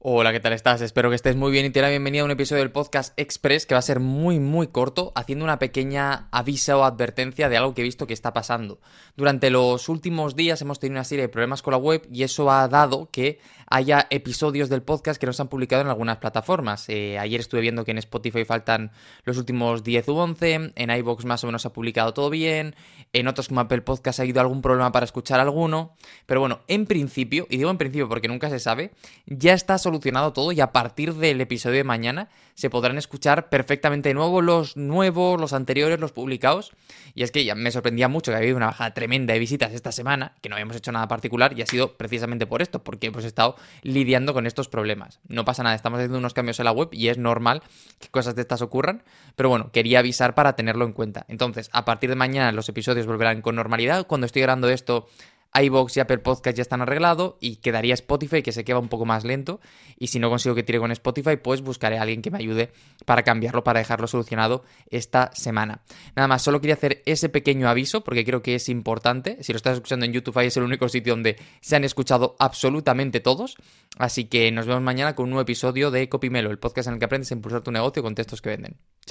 Hola, ¿qué tal estás? Espero que estés muy bien y te doy la bienvenida a un episodio del Podcast Express que va a ser muy corto, haciendo una pequeña aviso o advertencia de algo que he visto que está pasando. Durante los últimos días hemos tenido una serie de problemas con la web y eso ha dado que haya episodios del podcast que no se han publicado en algunas plataformas. Ayer estuve viendo que en Spotify faltan los últimos 10 u 11, en iVoox más o menos se ha publicado todo bien, en otros como Apple Podcast ha habido algún problema para escuchar alguno, pero bueno, en principio, y digo en principio porque nunca se sabe, ya está solucionado todo y a partir del episodio de mañana se podrán escuchar perfectamente de nuevo los nuevos, los anteriores, los publicados. Y es que ya me sorprendía mucho que había habido una bajada tremenda de visitas esta semana, que no habíamos hecho nada particular y ha sido precisamente por esto, porque hemos estado lidiando con estos problemas. No pasa nada, estamos haciendo unos cambios en la web y es normal que cosas de estas ocurran, pero bueno, quería avisar para tenerlo en cuenta. Entonces, a partir de mañana los episodios volverán con normalidad. Cuando estoy grabando esto, iVoox y Apple Podcast ya están arreglados y quedaría Spotify, que se queda un poco más lento, y si no consigo que tire con Spotify, pues buscaré a alguien que me ayude para cambiarlo, para dejarlo solucionado esta semana. Nada más, solo quería hacer ese pequeño aviso porque creo que es importante. Si lo estás escuchando en YouTube, ahí es el único sitio donde se han escuchado absolutamente todos, así que nos vemos mañana con un nuevo episodio de Copymelo, el podcast en el que aprendes a impulsar tu negocio con textos que venden. Chao.